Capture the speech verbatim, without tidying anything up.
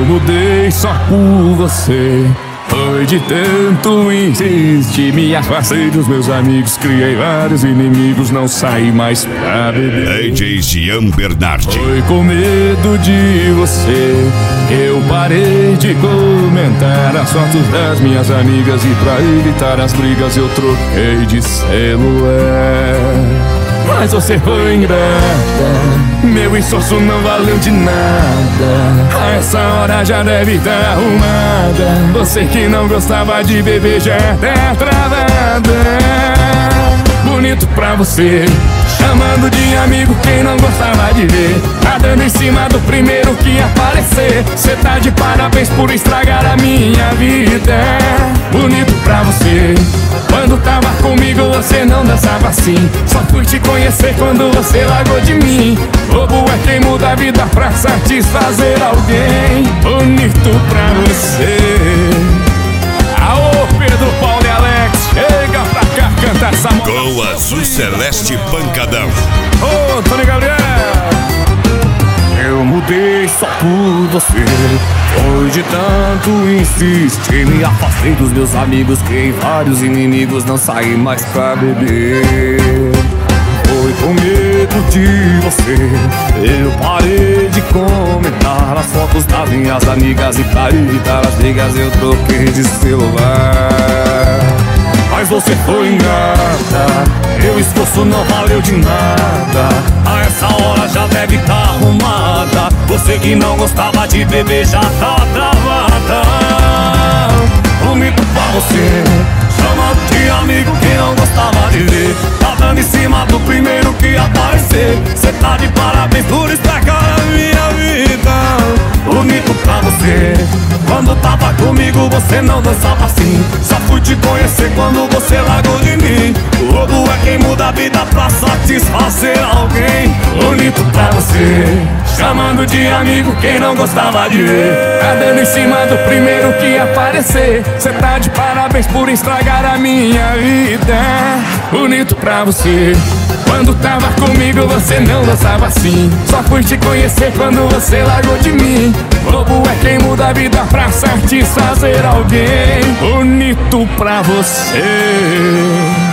Eu mudei só por você. Foi de tanto insistir, me afastei dos meus amigos, criei vários inimigos, não saí mais pra beber. D J Gian Bernardi. Foi com medo de você, eu parei de comentar as fotos das minhas amigas, e pra evitar as brigas eu troquei de celular. Mas você foi ingrata, meu esforço não valeu de nada. A essa hora já deve estar arrumada. Você que não gostava de beber já tá travada. Bonito pra você, chamando de amigo quem não gostava de ver. Tá dando em cima do primeiro que aparecer. Cê tá de parabéns por estragar a minha vida. Bonito pra você, quando tava comigo você não dançava assim. Só fui te conhecer quando você largou de mim. Bobo é quem muda a vida pra satisfazer alguém. Bonito pra você. Aô, Pedro, Paulo e Alex, chega pra cá cantar essa moda. Com Azul Celeste Pancadão. Ô, Antônio Gabriel, eu mudei só por você. Foi de tanto insistir, me afastei dos meus amigos, criei vários inimigos, não saí mais pra beber. Foi com medo de você, eu parei de comentar as fotos das minhas amigas, e pra evitar as brigas eu troquei de celular. Mas você foi ingrata, meu esforço não valeu de nada. A essa hora já deve estar arrumada. Você que não gostava de beber já tá travada. Bonito pra você, chamando de amigo quem não gostava de ver. Tá dando em cima do primeiro que aparecer. Cê tá de parabéns por estragar a minha vida. Bonito pra você, quando tava comigo você não dançava assim. Só fui te conhecer quando você largou de mim. O bobo é quem muda a vida pra satisfazer alguém. Bonito pra você, chamando de amigo quem não gostava de ver. Tá dando em cima do primeiro que aparecer. Cê tá de parabéns por estragar a minha vida. Bonito pra você, quando tava comigo você não dançava assim. Só fui te conhecer quando você largou de mim. Bobo é quem muda a vida pra satisfazer alguém. Bonito pra você.